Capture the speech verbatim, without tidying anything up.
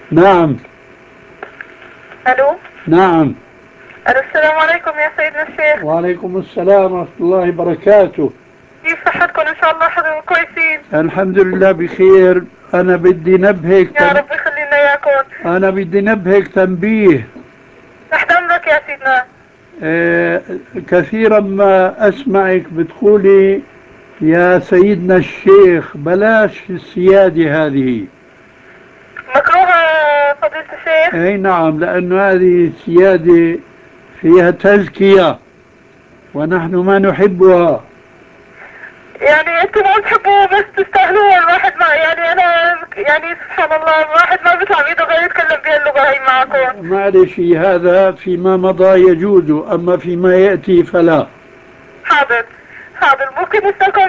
نعم. الو. نعم. الو، السلام عليكم يا سيدنا الشيخ. وعليكم السلام ورحمة الله وبركاته. كيف صحتكم؟ ان شاء الله حلو كويسين. الحمد لله بخير. أنا بدي نبهك يا تن... رب يخلينا اياكم. أنا بدي نبهك تنبيه. تحت امرك يا سيدنا. آه كثيرا ما أسمعك بتقولي يا سيدنا الشيخ بلاش السيادة هذه. مكروهة فضيلة الشيخ. أي نعم، لأن هذه السيادة فيها تزكية ونحن ما نحبها. يعني انتم ما تحبوا بس تستاهلوها. الواحد ما يعني انا يعني سبحان الله الواحد ما بيطلع بايده غير يتكلم بها اللغة هي معكم. معلش، هذا فيما مضى يجوز، أما فيما يأتي فلا. حاضر. حاضر، ممكن نسألكم